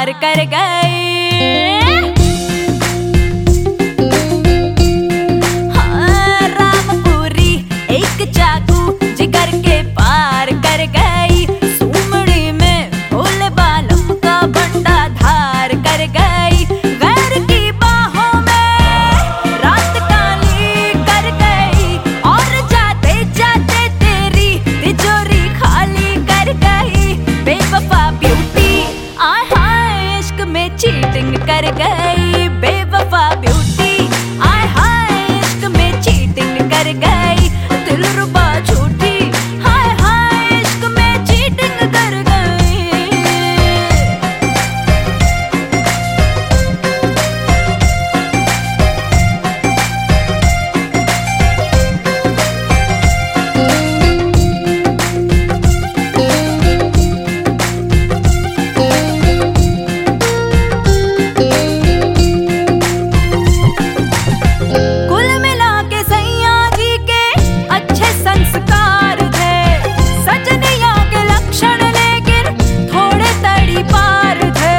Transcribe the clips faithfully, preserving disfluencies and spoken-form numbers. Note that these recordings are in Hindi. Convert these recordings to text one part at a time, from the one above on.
पार कर गई। हाँ, रामपुरी एक चाकू जिगर के पार कर गई। सुमड़ी में भोले बालम का बंडा धार कर गई। गैर की बाहों में रात काली कर गई और जाते जाते तेरी तिजोरी खाली कर गई। बेवफा ब्यूटी आय हाय इश्क में चीटिंग कर गई। बेवफा ब्यूटी आय हाय इश्क में चीटिंग कर गई। दिलरुबा झूठी हाय हाय इश्क में चीटिंग कर गई। कुल मिला के सैया जी के अच्छे संस्कार थे। सजनिया के लक्षण लेकिन थोड़े तड़ी पार थे।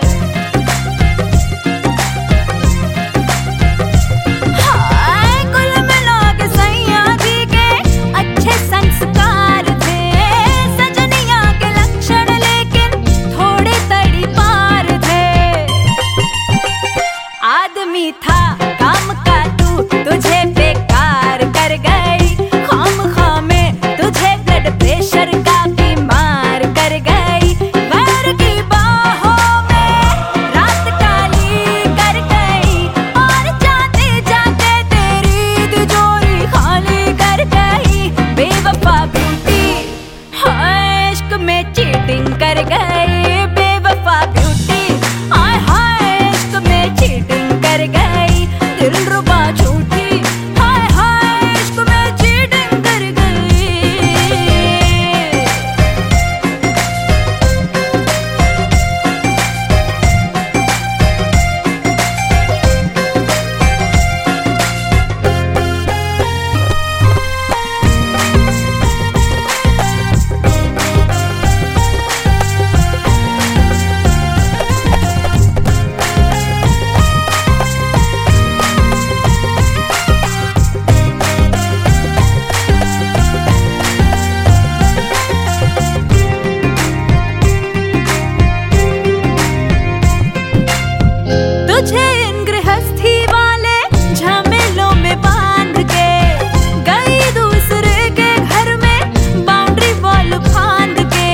हाय कुल मिला के सैया जी के अच्छे संस्कार थे। सजनिया के लक्षण लेकिन थोड़े तड़ी पार थे। आदमी था काम का तू तुझे बेकार कर गई। खाम खामे तुझे ब्लड प्रेशर का बीमार कर गई। गैर की बाहों में रात काली कर गई और जाते जाते तेरी तिजोरी खाली कर गई। बेवफा ब्यूटी हाय इश्क में चीटिंग कर गई। बेवफा ब्यूटी हाय हाय इश्क में चीटिंग कर गई। दिलरुबा झूठी हाय हाय इश्क में चीटिंग कर गई। तुझे इन गृहस्थी वाले झमेलों में बांध के गई दूसरे के घर में बाउंड्री वॉल फांद के।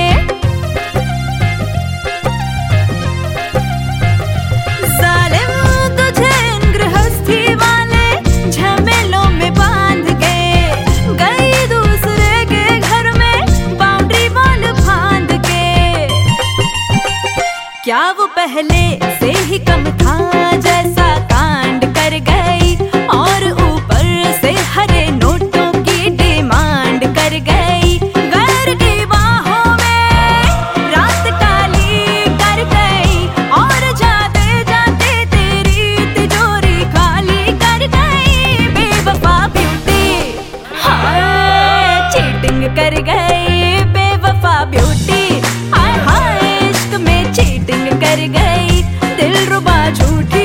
जालिम तुझे इन गृहस्थी वाले झमेलों में बांध के गई दूसरे के घर में बाउंड्री वॉल फांद के। क्या वो पहले से ही कम था जैसा कांड कर गई और ऊपर से हरे नोटों की डिमांड कर गई। गैर की बाहों में रात काली कर गई और जाते जाते तेरी तिजोरी खाली कर गई। बेवफा ब्यूटी हाय चीटिंग कर गई। बेवफा ब्यूटी हाय हाय इश्क में चीटिंग कर गई। दिलरुबा झूठी